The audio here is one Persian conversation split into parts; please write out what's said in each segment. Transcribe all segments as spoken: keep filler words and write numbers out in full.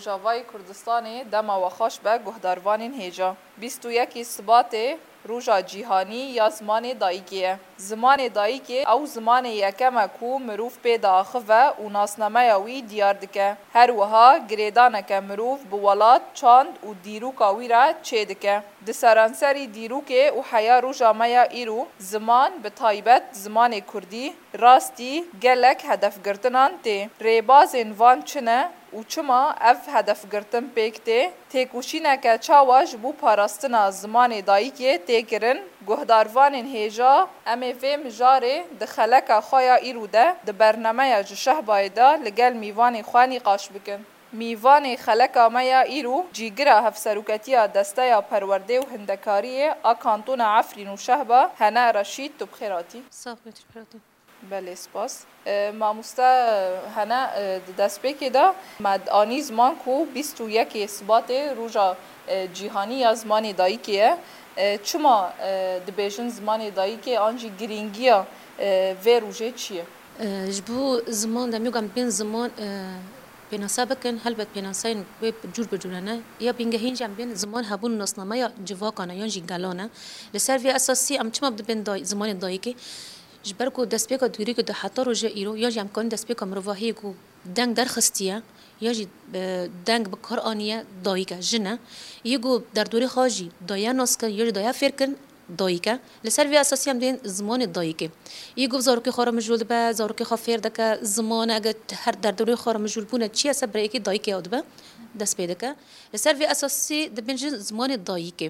روجاوای کردستان دما و خوش به گهداروان هیجا بیست و یک سبات روژا جیهانی یا زمان دایکیه. زمان دایکی او زمان یکم کو مروف پیدا آخوه و ناسنامه وی دیار دکه. هر وها گریدانه که مروف بولاد چاند و دیروکا وی را چه دکه. دسرانسری دیروکه و حیا روژا میا ایرو زمان به تایبت زمان کردی راستی گلک هدف گرتنان تی. ریباز انوان چنه و چما اف هدف گرتن پیکته تیکوشینه که چاواش بو پاراستنا زمان دایکی تیکرن گهداروان هیجا امی وی مجاره دخلک خویا ایرو ده ده برنامه جشه بایده لگل میوان خوانی قاش بکن. میوان خلک میا ایرو جیگرا هفسروکتیا دسته یا پرورده و هندکاری آکانتون عفرین و شهبه هنه رشید تو بخیراتی صاف بخیراتی بله سپاس ماموستا هنه دست پیکی دا مد آنی زمان کو بیست و یک اثبات روژا جیهانی یا زمان دایکیه چما دبیجن زمان دایکی آنجی گرینگیا و روژه چیه؟ جبو زمان دمیگم بین زمان پیناسا بکن هلبت پیناساین جور بجورانه یا بینگهین جم بین زمان هبون ناسنامه یا جواکانه یا جنگلانه لسر وی اساسی ام چما بده بین دای زمان دایکی جبر کو دست پیکا دوری که حتی روزه ایرو یا جم کن دست پیکا مروایی کو دنگ در خستیه یا جی دنگ بکار آنیه دایکه جنه یگو در دوری خاجی دایا ناسکن یا دایا فرکن دایکه لسر وی اساسی هم دین زمان دایکه یگو زاروکی خورا مجول به زاروکی خافیر دکه زمان اگه هر در دوری خورا مجول بونه چی است برای کی دایکه آد به دست پیدا که لسر وی اساسی دبنج زمان دایکه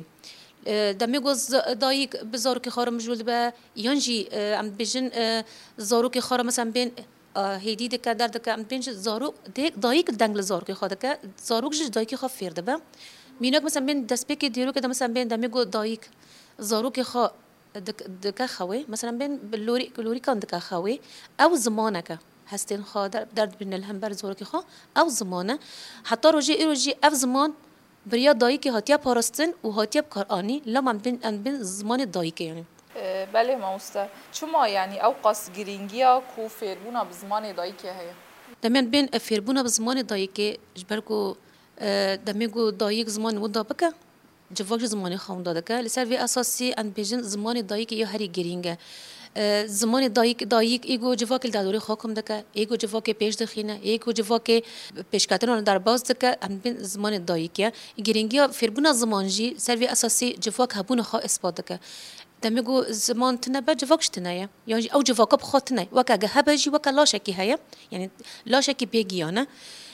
دمیگوز دایک بزارو که خارم جول به یانجی ام بیشن زارو که خارم مثلا بین هیدی دکه در دکه ام بینج زارو دایک دنگل زارو که خاده که زارو کش دایکی خا فرده به مینک مثلا بین دست پی که دیرو که مثلا بین دمیگو دایک زارو که خا دک دکه خوی مثلا بین لوری لوری کان دکه خوی او زمانه که هستین خا در بین الهمبر زارو که خا او زمانه حتی روزی ایروزی اف زمان بریا دایکی هاتیا پاراستن و هاتیا بکارانی لام بین ان بین زمان دایکی یعنی بله ماموستا چما یعنی او قاس گرینگیا کو فیربونا بزمان دایکی هيا دمن بین فیربونا بزمان دایکی جبرکو دمیگو دایک زمان ودا بکه جواک زمانی خون داده که لسر وی اساسی ان بیجن زمان دایکی یا هری گرینگه زمان دایک دایک ایگو جواک دادوری خاکم دکه ایگو جواک پیش دخینه ایگو جواک پیشکتران در باز دکه ام بین زمان دایکیه گرینگیا فیربونا زمانجی سروی اساسی جواک هبون خا اثبات دکه دمیگو زمان تنبه جواکش تنایه یعنی او جواک بخواد تنای وکه هبجی وکه لاشکی هیا یعنی لاشکی بیگیانه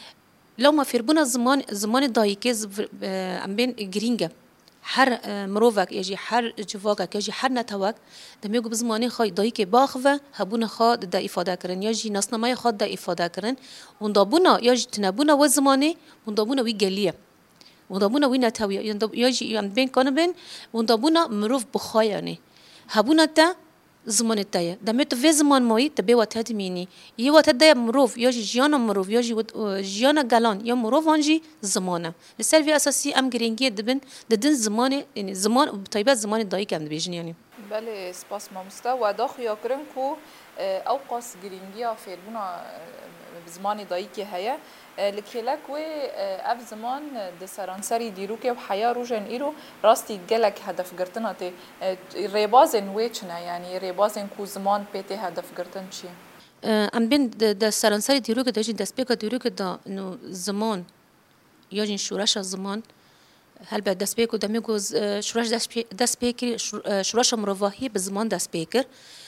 لما فیربونا زمان زمان دایکی ام بین گرینگه هر مروفك يجي هر جواك يجي هر نتوك دميگو بزماني خاي دايك باخوه هبون خا دا افاده کرن يجي ناسنامه خا دا افاده کرن وندابونا يجي تنبونا و زماني وندابونا وي گليه وندابونا وي نتوي يجي يم بين كان بين وندابونا مروف بخاياني هبونا تا زمان تايه دمت في زمان موي تبي وقت ميني يي وقت ده مروف يجي جيانا مروف يجي جيانا جالان يا مروف انجي زمانه لسه اساسي ام گرينگي دبن ددن زمان يعني زمان بطيبه زمان دايك ام بيجن يعني بله سپاس ماموستا و داخل ياكرن كو او قاس گرينگي فيربونا بزمان دايك هيا لكيلك و اف زمان د سرانسري ديروكه وحياه روجن ايرو راستي گلك هدف گرتنا تي ريبازن ويچنا يعني ريبازن كو زمان بيتي هدف گرتن چي ام بين د سرانسري ديروكه دجي دسبيكا ديروكه دا انه زمان يجن شورش زمان هل بعد دسبيكو دميگو شورش دسبيكي شورش مروحي بزمان دسبيكر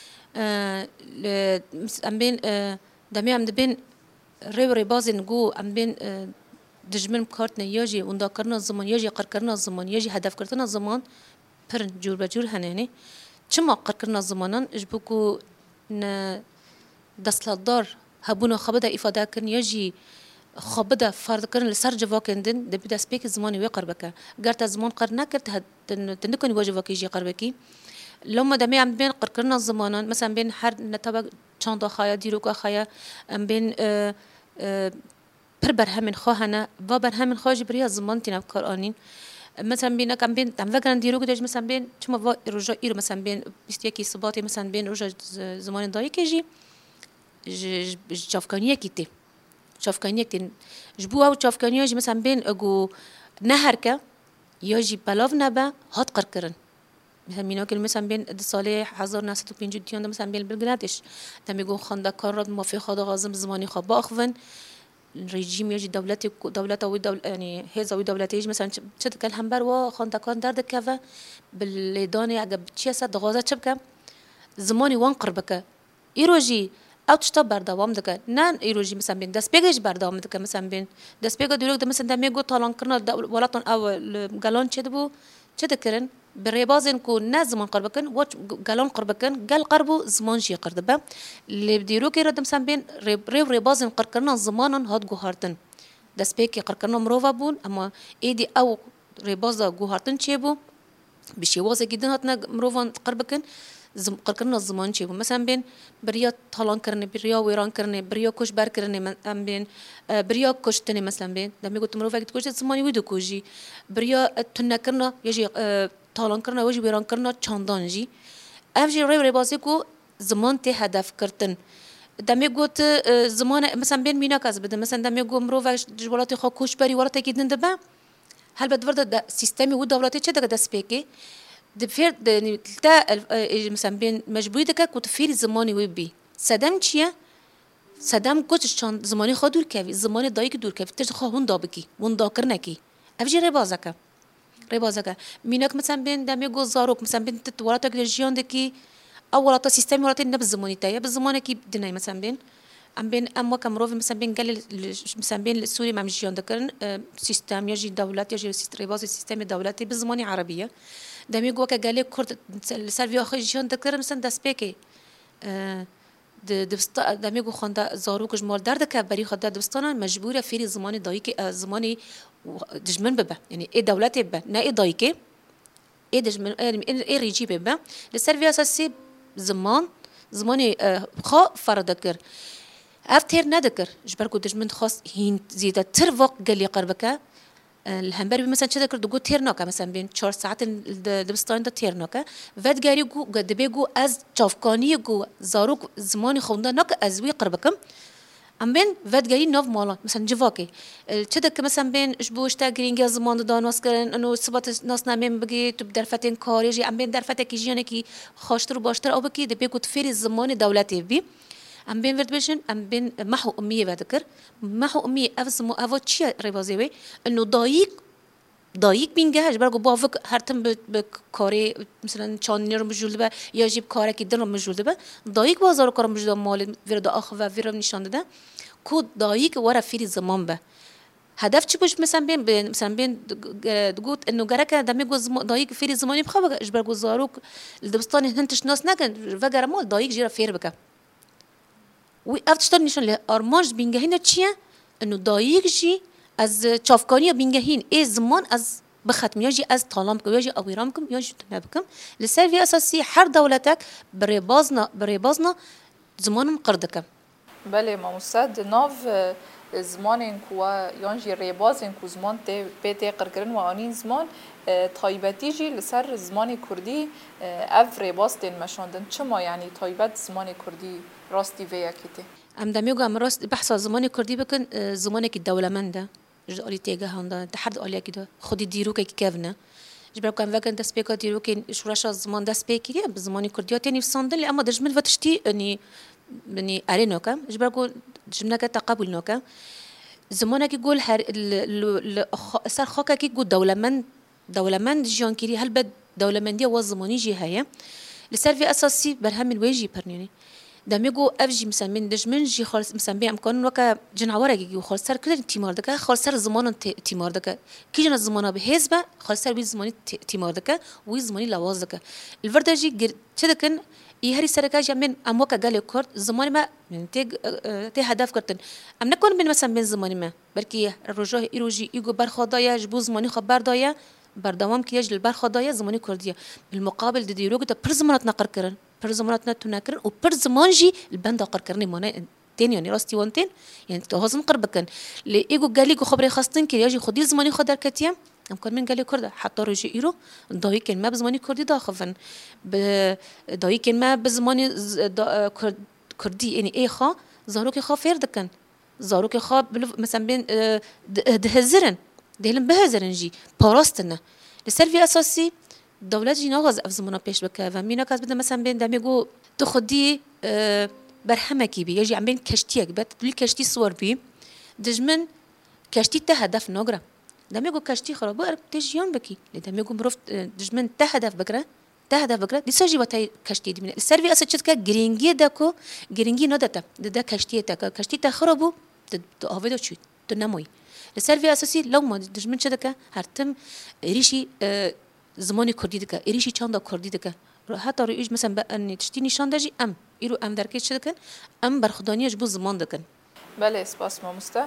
ام بين دمي ام بين ری ری بازن گو ام بین دجمن کارتن یاجی اوندا کرنا زمان یاجی قر کرنا زمان یاجی هدف کردن زمان پر جور بجور هنینی چما قر کرنا زمانان اجبو کو ن دستلدار هبونا خبده افاده کن یاجی خبده فرد کردن لسر جواکندن دبی دست بیک زمانی وی قربکه گرت زمان قر نکرد تنکنی واجب واقعی قربکی لما دمی ام بین قر کرنا زمانان مثلا بین هر نتابع چند خایا دیروک خایا ام بین پر برهمن خواهنه و برهمن خواهج بریا زمان تناب کار آنین مثلا بین کم بین تم وگرن دیروک داشت مثلا بین چما و رجا ایرو مثلا بین بیست یکی صباتی مثلا بین رجا زمان دایی که جی جافکانیه کیتی چافکانی کتین جبو او چافکانی جی مثلا بین اگو نهرکه یا جی بلاف نبا هات قرکرن مثلا مینا که مثلا بین سال هزار و نهصد و پنجاه دیان مثلا بین بلگرادش تمیگو خاندکار را موافق خود غازم زمانی خواب باخون رژیم یجی دولتی دولت او دول يعني هذا او دولتيج مثلا شد كل همبر و خاندکان درد كذا بالليداني عقب تشيسا دغازات شبكه زمانی وان قربکه ایروجی او تشتا بردوام دکه نه ایروجی مثلا بین دست بگیش بردوام دکه مثلا بین دست بگا دیروگ ده مثلا دمیگو تالان کرنا ولاتون او گلان چه دبو چه دکرن بريبازن كو ناس زمان قربكن وات قالون قربكن قال قربو زمان شي قردبه اللي بديرو كي ردم سان بين ريو ريبازن قركرنا زمانا هاد جوهارتن داس بيكي قركرنا مروفا بون اما ايدي او ريبازا جوهارتن تشيبو بشي واسه جدا هاتنا مروفا قربكن زم قركرنا زمان تشيبو مثلا بين بريا طالان كرني بريا ويران كرني بريا كوش بار كرني مثلا بين بريا كوش تاني مثلا بين دمي قلت مروفا كوش زماني ويدو كوجي بريا تنا كرنا يجي تالان کرنا وجی بیران کرنا چندان جی افجی ری ری بازی کو زمان ته هدف کردن دمی گوت زمان مثلا بین مینا کاز بده مثلا دمی گو مرو و جوالات خو کوش بری ورا تکیدن دبا هل بدورد د سیستمی و دولتی چه دغه د سپیکی د فیر د تا مثلا بین مجبوری دک کو تفیر زمانی و بی صدام چیه صدام کوچ چند زمانی خو دور کوي زمان دایک دور کوي تر خو هون دابکی وون دا کرنا کی افجی ری بازکه ريبازك مينك مثلا بين دامي جو زاروك مثلا بين تتوراتك الجيون دكي اول تا سيستم وراتي نبز زماني تايا بالزمان كي بدنا مثلا بين ام بين ام وكم روف مثلا بين قال مثلا بين السوري مع جيون دكرن سيستم يجي دولات يجي ريباز السيستم الدولاتي بالزمان عربيه دامي جو قال لك كرت سيرفيو اخي جيون دكرن مثلا داسبيكي د دبست دامي جو خوندا زاروك جمال درد كبري خدا دبستان مجبوره في زمان دايك زماني دجمن ببا يعني ايه دولتي ببا نا ايه دايكي ايه دجمن ايه ريجي ببا للسيرفي اساسي زمان زماني خا فردكر افتر ندكر جبركو دجمن خاص هين زيادة تر وقت قال لي قربك الهمبر مثلا شذكر دغو تيرناكا مثلا بين چهار ساعات دبستان دا تيرناكا فد غاري جو قد بيجو از چافکانی جو زاروك زماني خوندا نك از وي قربكم ام بين فد غاري نوف مالا مثلا جواكي شدك مثلا بين اشبوش تا جرينجا زمان دان واسكرن انه سبات ناس نامين بگي تو درفتين كاريجي ام بين درفتك جيانكي خاشتر باشتر او بكي دبيجو تفير زمان دولتي بي ام بين ورد بيشن ام بين محو اميه بذكر محو اميه افز مو افو تشي ريبازيوي انه ضايق ضايق بينجهش برضو بافك هرتم بكاري مثلا چانير مجول به یا جيب کارا کی دن مجول به ضايق بازار کار مجول مال ورد اخ و ورم نشان ده کو ضايق ورا فيري زمان به هدف چی باش مثلا بین مثلا بین دقوت انه جرك دمی گوز ضايق فيري زمانی بخواه اجبر گزاروک الدبستان هنتش ناس نکن وگر مال ضايق جيرا فير بك و افتشتر نشان له ارمانج بینگهین چیه انه ضايق جي از چافکانی بینگهین ای زمان از بختم يجي از طالامكم يجي اويرامكم يجي تنابكم لسيرفي اساسي هر دولتك بريبازنا بريبازنا زمان قردك بله ما مستد ناف زمان كوا يانجي ريباز كو زمان تي بيتي قرقرن وانين زمان طيبتي جي لسر زمان كردي اف ريباز تن مشاندن چما يعني طيبت زمان كردي راستي ويا كيتي ام دميگو ام راست بحث زمان كردي بكن زمانك الدولمنده جالي تيجا هندا تحد عليا كده خدي ديروك كيفنا جبرك كان فكان دسبيكا ديروك شورش زمان دسبيكي بزمان كرديا تاني في صندل اما دجمل فتشتي اني اني ارينوكا جبرك جمناك تقابل نوكا زمانك يقول هر صار خوكا كي يقول دولمن دولمن جيان كيري هل بد دولمنديه وزماني جي هيا لسيرفي اساسي برهم الواجي برنيني دميجو افجي مثلا من دجمن جي خالص مثلا بامكان وكا جنعوره جي خالص سر كل تيمار دكا خالص سر زمان تيمار دكا كي جنا زمان بحسبه خالص سر بي زماني تيمار دكا وي زماني لواز دكا الفردجي تشدكن يهري سركا جمن ام وكا قال كورد زمان ما من تي تي هدف كرتن ام نكون بين مثلا بين زمان ما بركي الرجوع يروجي يجو برخدايا جبو زماني خبر دايا بردوام كي يجل برخدايا زماني كرديه بالمقابل دي ديروغ تا بر زمانات نقر كرن بر زماناتنا تناكرن وبر زمانجي البند قركرني مانا تاني يعني راستي وانتين يعني توازن قربكن لي ايجو قالي جو خبري خاصتين كي يجي خدي زماني خدر كتيم امكان من قالي كرد حتى رجي ايرو ضاي كان ما بزماني كردي داخفن ضاي كان ما بزماني كردي يعني اي خا زاروكي خا فير دكن زاروك خواب مثلا بين دهزرن دهلن بهزرن جي باراستنا لسرفي أساسي دولت جي ناغز أف زمانا پیش بکه و مینا کس بده مثلا بین دمیگو تو خودی برهمه کی بی یجی عم بین کشتیک بد دلی کشتی سوار بی دجمن کشتی ته هدف ناگره دمیگو کشتی خرابه ارب تجیان بکی دمیگو مروف دجمن ته هدف بکره ته هدف بکره دیساجی و تای کشتی دی من السرفی أساس چت که گرینگی دکو گرینگی نداده ده کشتی تا کشتی تا خرابو تو آویدو چی تو نموی السرفي أساسي لو ما دجمن شدك هرتم ريشي اه زماني كردي دكا ريشي چاندا كردي دكا حتى ريج مثلا بقى ان تشتي نشان دجي ام يرو ام دركيش شدكن ام برخداني جبو زمان دكن بله سپاس مامسته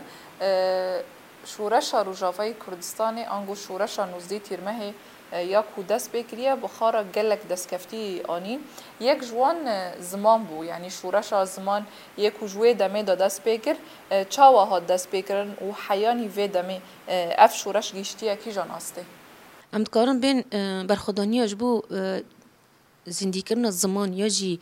شورش روجاوی کردستانی انگو شورش نوزدی تیرمه یا کو دست بکریه بخارا گلک دست کفتی آنی یک جوان زمان بو یعنی شورش زمان یک جوی دمه دا دست بکر چاوا ها دست بکرن و حیانی و دمه اف شورش گیشتی کی جان آسته ام دکارن بین برخدانی اجبو زندگی کردن زمان یا جی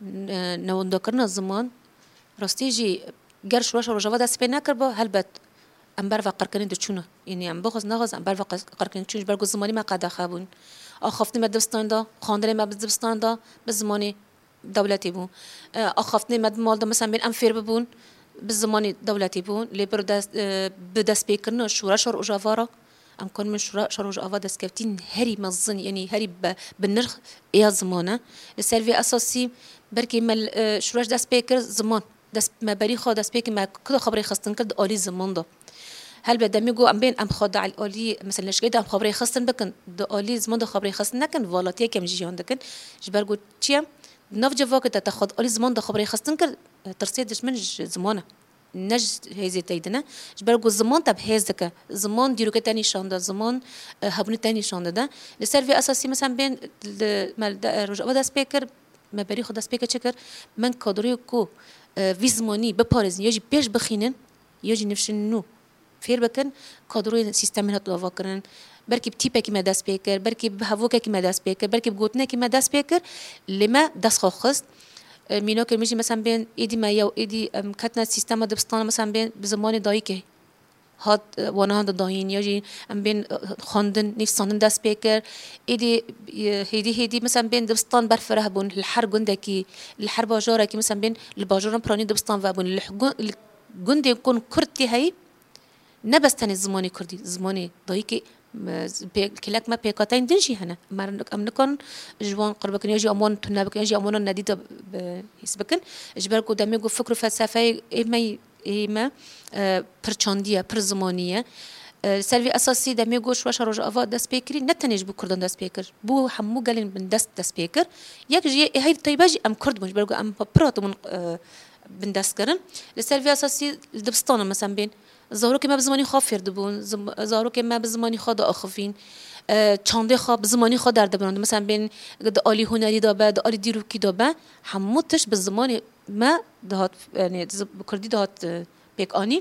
نوانده کردن زمان راستی جی گر شورش روجاوا دست بی نکر با هلبت ام بر وقر کنید چونه یعنی ام بخوز نغاز ام بر وقر کنید چونش برگو زمانی ما قد خابون آخفتنی مد دبستان دا خاندنی مد دبستان دا به زمانی دولتی بون آخفتنی مد مال دا مثلا بین ام فیر ببون به زمانی دولتی بون لیبر دست به دست بیکرن شورش روجاوا را ام کن من شورش روجاوا دست کفتین هری مزن یعنی هری بنرخ یا زمانه السرفی اساسی برکی مل شورش دست بیکر زمان دست ما بری خود دست بیکر ما کد خبری خستن کرد آلی زمان دا هل بدم میگو ام بین ام خدا على آلی مثلا ليش ام خبری خستن بکن د آلی زمان د خبری خستن نکن والاتیه کم جیان دکن جبر گو چیم نف جواک تا تاخد آلی زمان د خبری خستن کرد ترسیدش من زمانه نج هزی تیدنه جبر گو زمان تب هز دکه زمان دیرو که تانی شانده زمان هبونی تانی شانده ده لسرفی اساسی مثلا بین مال رجوع دست بیکر ما بری خود دست بیکر چکر من کادری کو وی زمانی بپارزن یا جی پیش بخینن یا جی نفشن نو فیر بکن کادروی سیستم هات لوا کردن برکی بتیپه کی مدرس بیکر برکی بهوکه کی مدرس بیکر برکی بگوتنه کی مدرس بیکر لما دست خواست مینا که میشه مثلا بین ایدی ما یا ایدی کتنا سیستم دبستان مثلا بین بزمان دایی که هات وانه هند داین یا جی ام بین خواندن نفساندن دست بیکر ایدی هیدی هیدی مثلا بین دبستان برفره بون الحر گنده کی الحر باجاره کی مثلا بین الباجارم پرانی دبستان و بون الگنده کن کردی هی نبستنی زمانی کردی زمانی دایی که کلک ما پیکاتین دنشی هنه مر ام نکن جوان قرب کن یا جی امان تنه بکن یا جی امان ندیده حس بکن اجبر کو دمی گو فکر و فلسفه ایمه ایمه پرچاندیه پر زمانیه سلوی اساسی دمی گو شوش روج آوا دست پیکری نتنیج بو کردن دست پیکر بو همو گلین من دست دست پیکر یک جی هی طیبه جی ام کرد مش برگو ام پرات من بن دست کردن لسلوی اساسی دبستان مثلا بین زارو که ما بزمانی خواب فرد بون زارو که ما بزمانی خود آخفین چانده خواب بزمانی خود در دبرند مثلا بین عالی هنری دابه عالی دیروکی دابه هموتش بزمانی ما دهات یعنی کردی دهات بیک آنی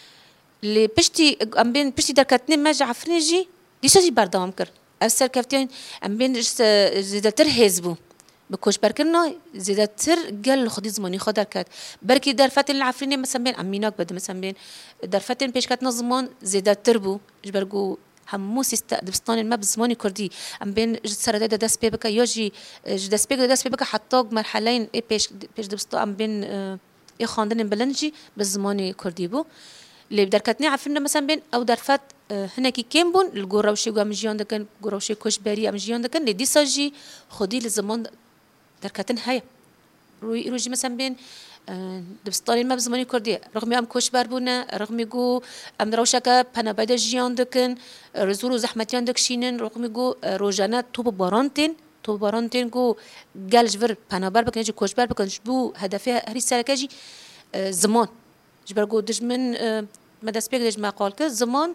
لی پشتی ام بین پشتی در کتنی ما جعفرینی جی دیشی بردام کرد افسر کفتین ام بین زیادتر حزبو بكوش بركنا زيادة تر قال خدي زماني خدر كات بركي درفتن العفريني مثلا بين أميناك بده مثلا بين درفتن بيش كاتنا زمان زيادة تربو جبرجو همو سيست دبستان ما بزماني كردي أم بين سردة دست بيبك يجي دست بيبك دست بيبك حتى مرحلين إيه بيش بيش دبستان أم بين إيه خاندن بلنجي بزماني كردي بو اللي بدركتني عفرنا مثلا بين أو درفت هنا كي كم بون الجوروشي قام جيان دكان جوروشي كوش بري أم جيان دكان لدي ساجي خدي لزمان دركتن هيا روي روجي مثلا بين دبستاني ما بزماني كردي رغم ام كوش باربونا رغم يقو ام دروشكا بنا بدا جيان دكن رزورو زحمتيان دكشينن رغم يقو روجانا توب بارانتين توب بارانتين قو قال جبر بنا بار بكن يجي كوش بار بكن شبو هدفها هري سالكاجي زمان جبر قو دجمن ما دسبيك دج ما قال كه زمان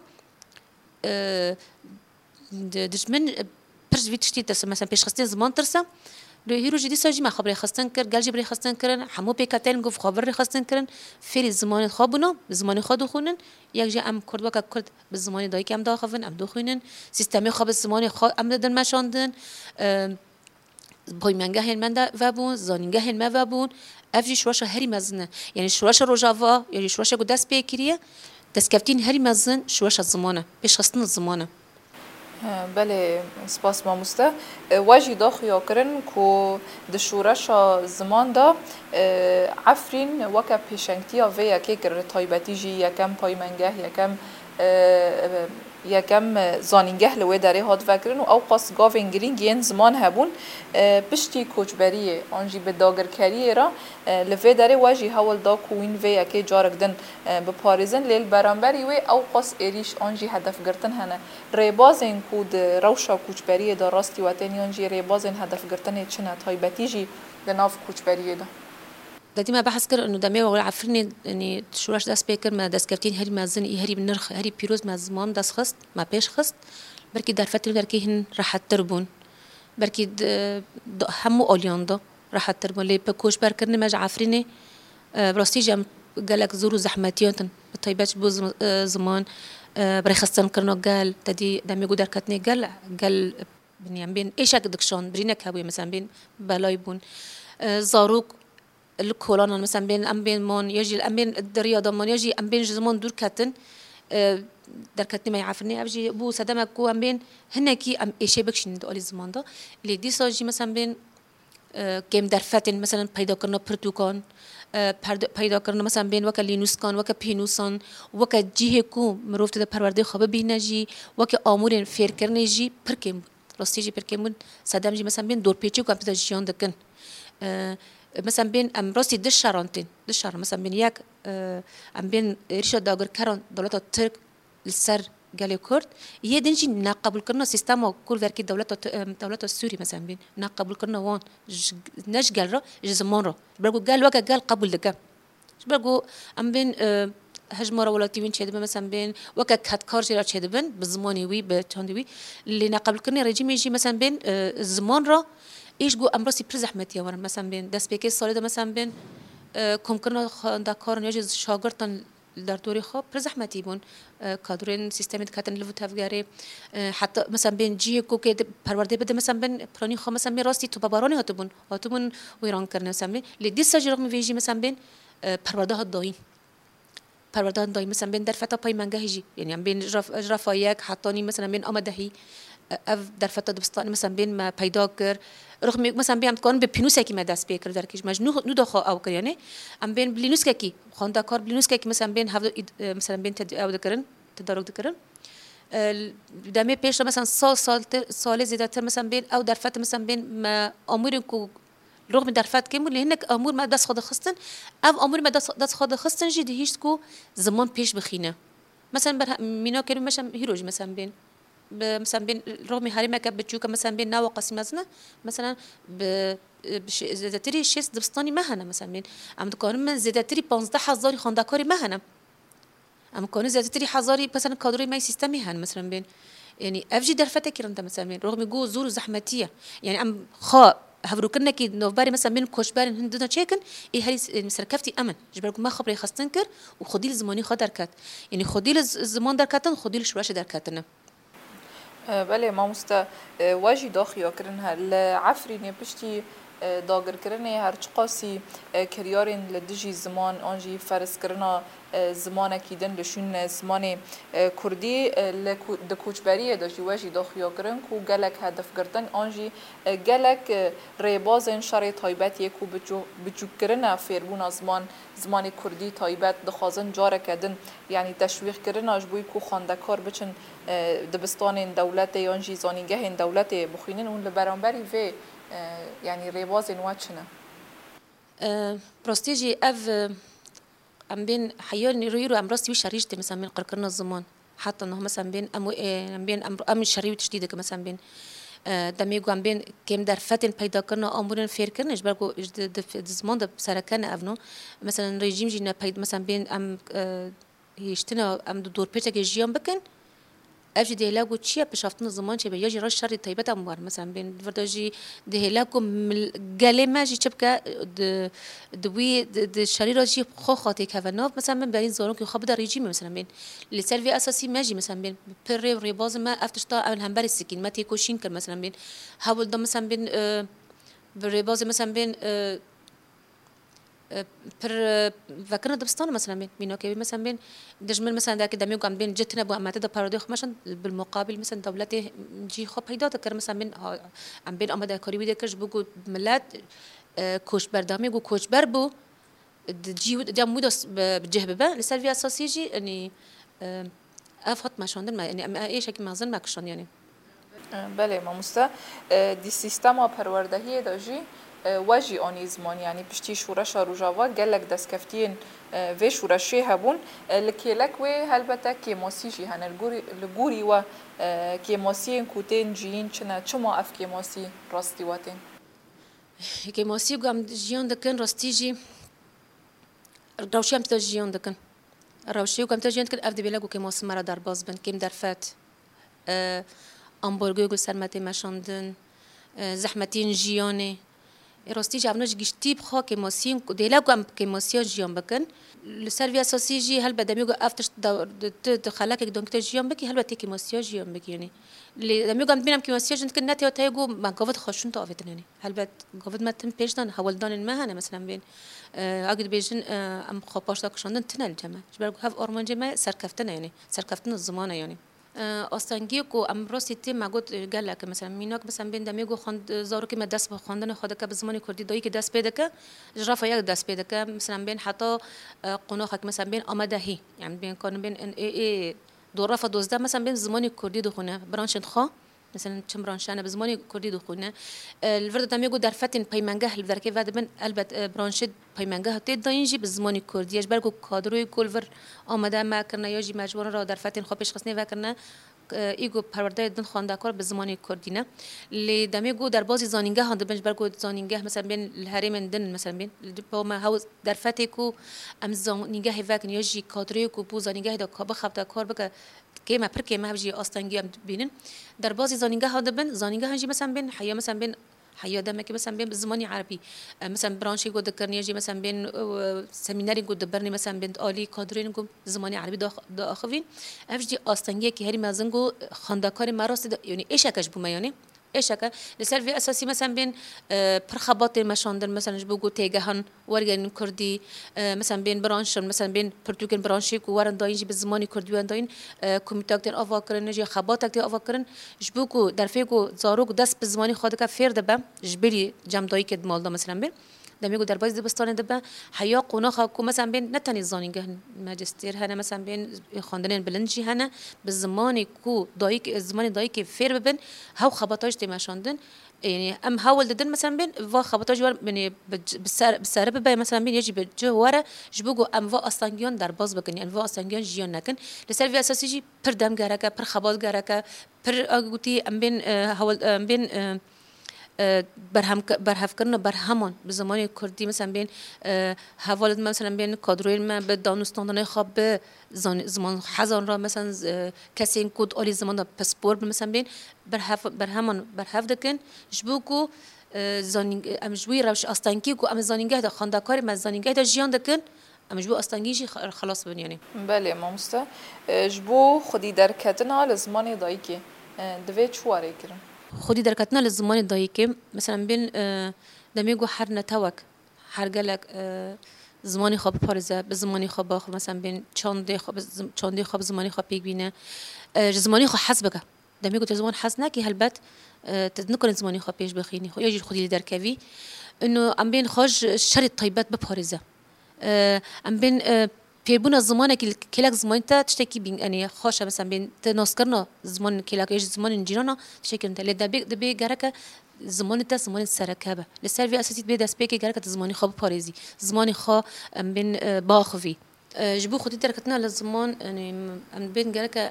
دجمن برج فيتشتي ترسم مثلا بيش خستين زمان ترسم لو هيرو جدي ساجي ما خبري خستن كر قال جبري خستن كرن حمو بيكاتين قف خبر خستن كرن في الزمان خابونا بالزمان خادو خونن يك جا ام كرد وك كرد بالزمان دايك ام داخفن ام دو خونن سيستمي خاب الزمان خا ام ددن مشاندن پایمانگاه من دا و بون زانینگاه ما و بون افجی شواش هری مزنه یعنی شواش روجاوا یعنی شواش گو دست بیکریه دست کفتین هری مزن شواش زمانه پیش خستن زمانه بله سپاس ماموسته واجی داخل یا کرن کو دشورش زمان دا عفرین وکا پیشنگتیا و یکی کر تایبتی جی یکم پایمانگاه یکم یکم زانینگه لوی داره هات فکرن و او قاس گاوین گرین گین زمان هبون پشتی کوچبریه آنجی به داگرکریه را لوی داره واجی حول دا کوین و یکی جارک دن به پاریزن لیل برانبری و او قاس ایریش آنجی هدف گرتن هنه ریبازین کود روشا کوچبریه دا راستی وطنی آنجی ریبازین هدف گرتن چنه تایبتی جی لناف کوچبریه دا دادی ما بحث کرد انو دمی و عفرینی یعنی شورش دست بیکر ما دست کفتین هری مازن ای هری بنرخ هری پیروز ما زمان دست خست ما پیش خست برکی در فتره برکی هن راحت تربون برکی همو آلیاندا راحت تربون لی بکوش برکرنی ماج عفرینی براستی جم قالك زورو زحمتياتن بطيباتش بو زمان بري خستن كرنا قال تدي دمي قدر كتني قال قال بنيام بين ايش اقدكشون برينك هاوي مثلا بين بلايبون زاروك الكولانا مثلا بين ام بين مون يجي الام بين الرياضه مون يجي ام بين زمان دور كاتن در كتني ما يعرفني ابجي بو سدمك كو ام بين هناكي ام ايش بكشن دول الزمان ده اللي دي ساجي مثلا بين كم درفتن مثلا پیدا کرنا پرتوکان پیدا کرنا مثلا بین وک لینوسکان وک پینوسان وک جیه کو مروفت ده پرورده خواب بینجی وک آمورین فیر کرنه جی پرکم راستی جی پرکم صدام جی مثلا بین دور پیچی کو ام تدا جیان دکن مثلا بین ام راستی دش شرانتین دش شران مثلا بین یک ام بین ریشه داگر کران دولت ترک السر قالوا كرد يدنجي نقبل كرنا سيستم كل ذلك دولة دولة السوري مثلا بين نقبل كرنا وان نش قال را جزمان را برجو قال وقع قال قبل لك برجو أم بين هجمة ولا تيوين شدبن مثلا بين وقع كات كار جرا شدبن بزماني وي بتشاندوي اللي نقبل كرنا رجيم يجي مثلا بين الزمان را إيش جو أمرسي برزحمتي ورا مثلا بين دس بيكي صالدة مثلا بين كم كرنا دكار يجي شاگردان در دوری خواب پر زحمتی بون کادرین سیستمی کاتن لفت هفگاری حتی مثلا بین جی کو که پرورده بده مثلا بین پرانی خواب مثلا بین راستی تو ببارانی هاتو بون هاتو بون ویران کرده مثلا بین لیدی ساجر رقم ویجی مثلا بین پرورده هات دایم پرورده هات دایم مثلا بین در فتا پای منگهی یعنی هم بین جرف جرفایک حتانی مثلا بین آمدهی اف در فتا دبستان مثلا بین ما پیدا کر رغم مثلا بين تكون ببينوس كي ما داس بيكر دركيش مجنو ندخو او كريانه ام بين بلينوس كي خوندا كار بلينوس كي مثلا بين هاف مثلا بين تد او دكرن تدرج دكرن دامي بيش مثلا سال سال سال زيادة مثلا بين او درفت مثلا بين ما اموركو رغم درفت كم اللي هناك امور ما داس خد خستن او امور ما داس داس خد خستن جي دهيشكو زمان بيش بخينه مثلا مينا كانوا مثلا هيروج مثلا بين مثلا بين رغم هاريما كاب بتشوكا مثلا بين ناو قسم مثلا مثلا ب زادتري شيس دبستاني مهنا مثلا بين عم تكون من زادتري بانزده حزاري خاندكاري مهنا عم تكون زادتري حزاري مثلا كادري ماي سيستمي هن مثلا بين يعني افجي درفته كيرنت مثلا بين رغم جو زور زحمتيه يعني عم خا هفرو كنا كي نوفباري مثلا بين كوشبار هندنا تشيكن اي هري مسركفتي امن جبركم ما خبري خاصتنكر وخدي الزماني خا دركات يعني خدي الزمان دركاتن خدي الشواش دركاتنا بله ما مست واجی داخیا کرن هر عفرینی پشتی داگر کرنه هر چقاسی کریارین لدجی زمان آنجی فرض کرنا زمان کیدن لشون زمان کردی لکوچبری داشتی واجی داخیا کرن کو گلک هدف گرتن آنجی گلک ریبازن شر تایبت یکو بچو بچو کرنه فیربون زمان زمان کردی تایبت دخازن جاره کدن یعنی تشویق کرنه اجبوی کو خاندکار بچن دبستان دولت یانجی زانینگه دولت بخینن اون لبرانبری و يعني ريباز نواتشنا براستيجي اف ام بين حيان يرو ام راستي وش ريجتي مثلا من قرقرنا الزمان حتى انه مثلا بين ام ام بين ام ام شريو تشديدك مثلا بين دميغو ام بين كم در فتن پیدا کرنا امورن فیر کرنش برگو زمان ده سرکن افنو مثلا رژیم جینا پید مثلا بين ام هیشتنا ام دور پیچه جیان بکن أفجد هلاكو تشيا بشافتنا زمان شبه يجي رش شر طيبة أموار مثلا بين فرداجي ده هلاكو من جالما جي شبكة د دوي د الشريرة جي خوخاتي كفناف مثلا من بين زارون كي خبر ريجيم مثلا بين لسلفي أساسي ماجي مثلا بين بري ريباز ما أفتشتا أول هم بري السكين ما تيكوشين كر مثلا بين هاول ده مثلا بين برای بازی مثلا بین پر فكرنا دبستان مثلا بين بينو كي مثلا بين دجمل مثلا ذاك دميو كان بين جتنا بو امات دا بارودي خمشان بالمقابل مثلا دولتي جي خو هيدا تكر مثلا بين ام بين امدا كوري دي كش بوكو ملات كوش بردامي جو كوش بربو جي جام مودس بجهبه لسالفي اساسي جي يعني افهط ما شوندن يعني ايش كي مازن ما كشون يعني بله ما مستا دي سيستما پروردهی داجی واجی آنی زمان یعنی پشتی شورش روجاوا گلک دست کفتین و شورشی هبون لکیلک و هلبته کیماسی جی هن لگوری و کیماسی کوتین جین چنا چما اف کیماسی راستی واتین کیماسی گام جیان دکن راستی جی روشی هم تا جیان دکن روشی گام تا جیان دکن اف دبیلا گو کیماسی مرا در باز بن کیم در فت امبورگو سرمتی مشاندن زحمتین جیانه راستی جابناش گشتی بخوا که ماسین دیلا گم که ماسیان جیان بکن لسروی اساسی جی هل بدمیو گو افتش دخلا که دونکت جیان بکی هل بتی که ماسیان جیان بکی یعنی لدمیو گم بینم که ماسیان جند کن نتی تایگو ما قوت خشون تا آفتن یعنی هل بد قوت ما تم پیشدان حوالدان ما هنه مثلا بین اگه بیشن ام خواپاش تا کشاندن تنال جمع جبر هف آرمان جمع سرکفتن یعنی سرکفتن الزمان یعنی آستانگی کو امروزی تی مگود گله که مثلا میناک مثلا بین دمیگو خواند زارو که مدرس به خواندن خود که به زمانی کردی دایی که دست پیدا که جرافه یک دست پیدا که مثلا بین حتی قناخ که مثلا بین آمده هی یعنی بین کارن بین ای ای دو رفت دوزده مثلا بین زمانی کردی دخونه برانش خوا مثلا چه برانشانه به زمانی کردی دخونه الورد دمیگو در فتن پیمانگه الورد که ود بین البت برانش پیمانگه هتی داینجی به زمانی کردی اش برگو کادروی کلور آمده ما کرنا یا جی مجبور را در فتن خوابش خسنی و کرنا ایگو پرورده دن خواندکار به زمانی کردینه لی دمیگو در بازی زانینگه هند بنج برگو زانینگه مثلا بین الهرم دن مثلا بین با ما هاو در فتن کو ام زانینگه وکن یا جی کادروی کو بو زانینگه دا کاب خبت کار بک که ما پر که ما بجی آستانگی ام بینن در بازی زانینگه هند بن زانینگه هنجی مثلا بین حیا مثلا بین حیا دمك مثلا بين زماني عربي مثلا برانشي قد ذكرني يجي مثلا بين سميناري قد دبرني مثلا بين آلي كادرين قم زماني عربي دا آخوين أفجدي آستانگی که هری مازنگو خاندکار مراست يعني إيش أكش بوما يعني إيش أكا لسالفي أساسي مثلا بين برخبات مشاندن مثلا جبوجو تيجهن ورجن كردي مثلا بين برانش مثلا بين برتوكن برانشي كوارن داينجي بالزماني كردي وان داين كوميتاك تر أفكرن نجي خباتك تر أفكرن جبوجو درفيجو زاروك دست بالزماني خادك فير دبا جبري جام داي كد مالدا مثلا بين دمیگو در باز دبستان دبا حیا قناخ کو مثلا بین نتانی زانینگه ماجستیر هنه مثلا بین خواندن بلنجی هنه به زمانی کو دایک زمانی دایک فیر ببن هاو خباتاش تماشاندن يعني ام هاول ددن مثلا بين و خبطاج ور يعني بسر بسر ببا مثلا بين يجي بجواره جبوجو ام و استانگيون در باز بكن يعني و استانگيون جيون نكن لسالفي اساسي جي پر دم گرکه پر خباز گرکه پر اگوتي ام بين هاول ام بين برهم برهف کردن برهمان به زمانی کردی مثلا بین حوالت مثلا بین کادروی ما به دانستان خواب به زمان حزان را مثلا کسی این کد آلی زمان دا پسپور مثلا بین برهف برهمان برهف دکن جبوکو زانینگ امجوی روش استانکی کو ام زانینگه دا خاندکاری ما زانینگه دا جیان دکن امجبو استانگیشی خلاص بنیانی بله مامسته جبو خودی درکتنا لزمان دایکی دوی چواره کرن خودی درکتنا لزمان دایی که مثلا بین دمیگو هر نتوک هر گلک زمانی خواب پارزه به زمانی خواب باخ مثلا بین چانده خواب چانده خواب زمانی خواب پیک بینه زمانی خواب حس بکه دمیگو تو زمان حس نکی هلبت تنکن زمانی خواب پیش بخینی خو یجی خودی درکوی انه ام بین خاج شر طیبت بپارزه ام بین پیربون زمانی که کلاک زمانی تا تشتکی بین یعنی خوشه مثلا بین تناس کردن زمان کلاک ایش زمان جیرانا تشتکی نت لذا بی دبی گرکه زمان تا زمان سرکبه لسر وی اساسی بی دست پیکی گرکه زمانی خواب پاریزی زمانی خوا ام بین باخوی جبو خودی درکتنا لزمان یعنی ام بین گرکه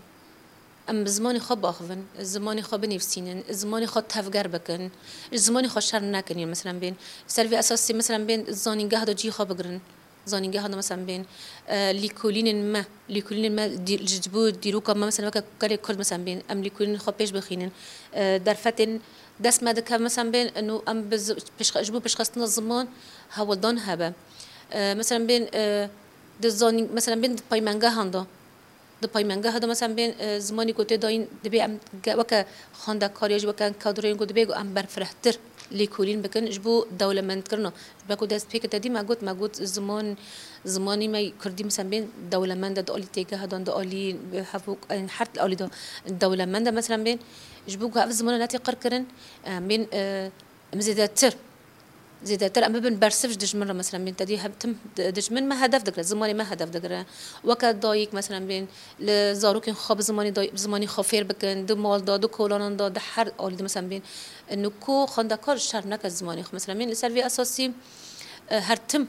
ام زمانی خواب باخون زمانی خواب نفسینن زمانی خواب تفگر بکن زمانی خواب شر نکنین مثلا بین سر وی اساسی مثلا بین زانینگه دا جی خواب بگرن زانینگه هذا مثلا بين لیکولین ما لیکولین ما جبو دیروکا ما مثلا وقت کاری کرد مثلا بين ام لیکولین خواب پیش بخینن در فتن دست ما دکه مثلا بين انه ام بز پیش جبو پیش خستن الزمان هولدان هبه مثلا بين دزانین مثلا بين پیمانگه هندا د پیمانگه هذا مثلا بين زمانی کوته داین دبی ام وقت خانده کاریج وقت کادرین کو دبی ام برفرهتر لیکولین بکن جبو دولمند کرنا بکو دست پیک تدی ما گوت ما گوت زمان زمانی ما کردی مثلا بین دولمند دالی تیگه هدان دالی حفوق حرت دالی دا دولمند مثلا بین جبو که زمان نتی قر کرن بین مزیدتر زيادة أما بن برسفش دجمن مثلا بين تدي هبتم دجمن ما هدف دقرة زماني ما هدف دقرة وقت ضايق مثلا بين لزاروكين خاب زماني ضايق زماني خافير بكن دو مال دا دو كولان دا ده حر أولد مثلا بين إنه كو خندكار شر نك زماني مثلا بين لسالفي أساسي هرتم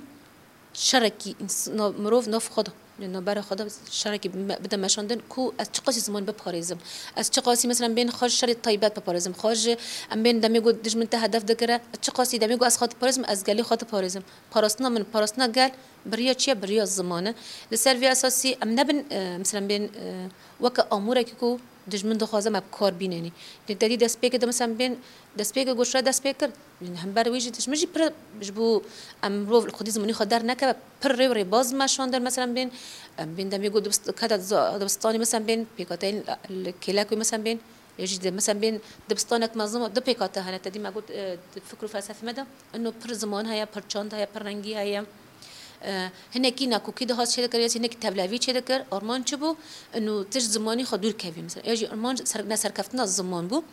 شركي مروف ناف خدا لأنه برا خدا شركي بدأ مشاندن كو از چقاسی زمان بپاريزم از چقاسی مثلا بين خارج شر طيبات بپاريزم خارج ام بين دميگو دجمن ته هدف دکره چقاسی دميگو از خاطر پاريزم از گلی خاطر پاريزم پاراستنا من پاراستنا گل بريا چيه بريا زمانه لسالفي اساسي ام نبن مثلا بين وك اموره كو دجمن دخوازه مب کار بیننی دیدی دست پیک دم مثلا بین دست پیک گوشه دست پیک یعنی هم بر ویژه تشمجی پر بجبو ام رو خودی زمانی خود در نکه پر ری ری باز ماشون در مثلا بین بین دمی گود دست کات دبستانی مثلا بین پیکاتین کلاکی مثلا بین يجي مثلا بين دبستانك منظمه دو پیکاته هنه تدی ما گود فکر و فلسفه مده انه پر زمان هيا پر چاند هيا پر رنگی هيا هناكي ناكو كده هاس شيء ذكر هناك تبلافي شيء ذكر أرمان شبو إنه تج زماني خدور كافي مثلا يجي أرمان سر نسر كفتنا الزمان بو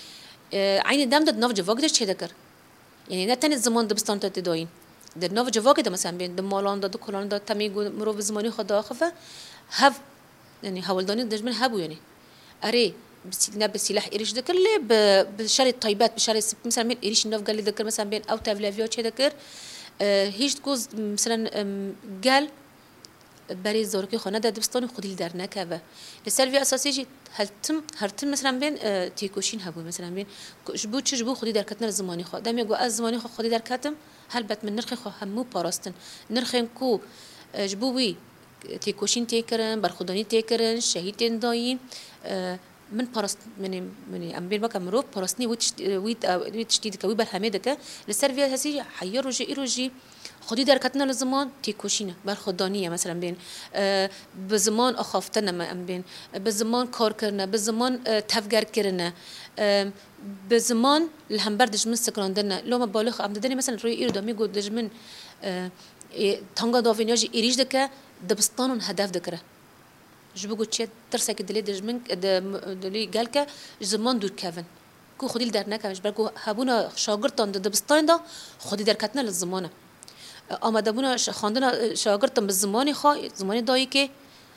عين دم دد نوف جواك ده شيء ذكر يعني نتن الزمان دبستان تدوين دد نوف جواك ده مثلا بين دم مالان ده دكولان ده تميجو مروف زماني خدا خفة هف يعني هولداني دجمن هبو يعني أري بسيلنا بسلاح إيريش ذكر ليه بشاري الطيبات بشاري مثلا بين إيريش نوف قال لي ذكر مثلا بين أو تبلافي شيء ذكر هیچ کوز مثلا قال بري زوركي خانه ده دبستان خودی در نکه لسالفي اساسی جی هلتم هرتم مثلا بين تيكوشين هبو مثلا بين جبو چ جبو خودی در کتن زمانی خو دم يگو از زمانی خو خودی در کتم هل بت من نرخ خو همو پاراستن نرخن کو جبو وی تيكوشين تيكرن برخودانی تيكرن شهيدين دايين من پاراست من من ام بين بك مروف پاراستني ويت ويت تشتيد كوي برهمدك للسيرفي هسي حيرو جي روجي خودي در كتنا لزمان تيكوشينه برخدانيه مثلا بين بزمان اخافتنا ما ام بين بزمان كار كرنا بزمان تفجر كرنا بزمان الهمبر دجمن سكراندنا لو ما بالغ ام دني مثلا روي ايرو دمي گود دجمن تانغا دافينياجي ايريج دك دبستانون هدف دكره جبو قلت ترسك دلي دجمن دلي قالك زمان دور كافن كو خدي در نكمش بركو هبونا شاگردان دبستان دا خدي در كتنا للزمانه اما دبونا خواندنا شاگردان بالزماني خا زماني داي كي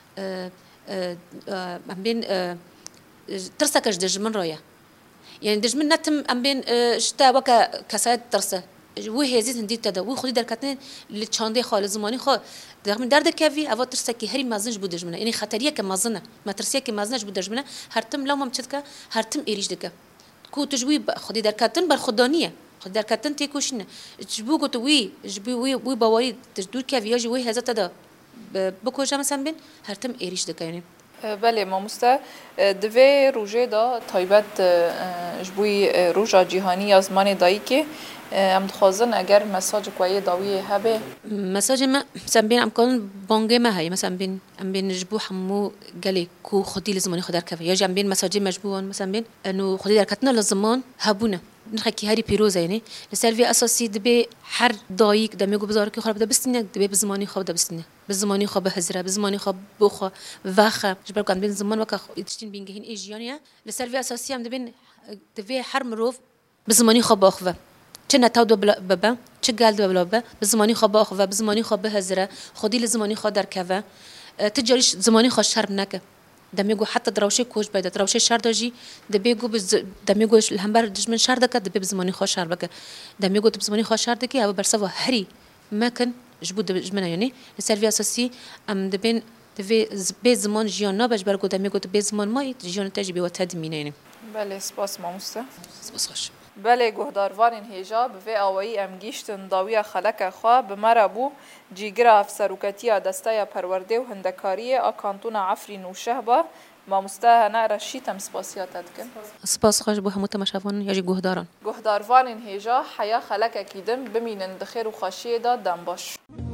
ام بين ترسكش دجمن رايا يعني دجمن نتم ام بين شتا وكا كساد ترسه وی هزیت هندی تدا وی خودی در کتن لچانده خال زمانی خو در من درد کافی اول ترسکی هری مازنج بود دجمنه یعنی خطریه که مازنه ما ترسیه که مازنج بود دجمنه هر تم لو ممچت که هر تم ایریج دکه کو تجوی خودی در کتن بر خدانیه خودی در کتن تیکوشنه جبو گوت وی جبو وی وی باوری تجدور کافی یاجی وی هزت تدا بکوجا مثلا بین هر تم ایریج دکه یعنی بله ماموستا دوی روژه دا تایبت جبوی روژا جهانی از زمان دایی که ام دخوازن اگر مساج کوی داوی هبه مساج ما مثلا بين ام كون بونغي ما هي مثلا بين ام بين جبو حمو قالي كو خدي لزمان خدار كفي يجي ام بين مساج مجبون مثلا بين انه خدي دار كتنا للزمان هبونا نحكي هاري بيروزا يعني لسالفي اساسي دبي حر دايق دميگو بزارك خرب ده بستنه دبي بزماني خو ده بستنه بزماني خو بهزره بزماني خو بوخه وخه جبر كان بين زمان وك يتشتين بينجهين ايجيانيا لسالفي اساسي ام دبين دبي حر مروف بزماني خو باخوه چه نتاود ببا چه گلد ببلابه بزمانی خواب آخوه بزمانی خواب هزره خودی لزمانی خواد در کوه تجاریش زمانی خواه شرب نکه دمیگو حتی دروشه کوش باید دروشه شر داجی دبیگو بز دمیگو الهمبر دجمن شر دکه دبی بزمانی خواه شر بکه دمیگو تب زمانی خواه شر دکی او برسوا هری مکن جبود دجمنه یعنی لسالفی اساسی ام دبین دبی به زمان جیان نباش برگو دمیگو تب زمان مای جیان تجربه و تدمینه یعنی بله سپاس ماموستا سپاس خوش بله گهداروان هیجا به آوایی ام گیشتن داوی خلق خوا به مرابو جیگر افسروکتی دسته پرورده و هندکاری آکانتون عفرین و شهبه ما مستهنا رشیدم سپاسیات دکن سپاس خوش بو همو تماشاوان یاجی گهداران گهداروان هیجا حیا خلق کیدم بمینن دخیر و خاشیه دا دم باش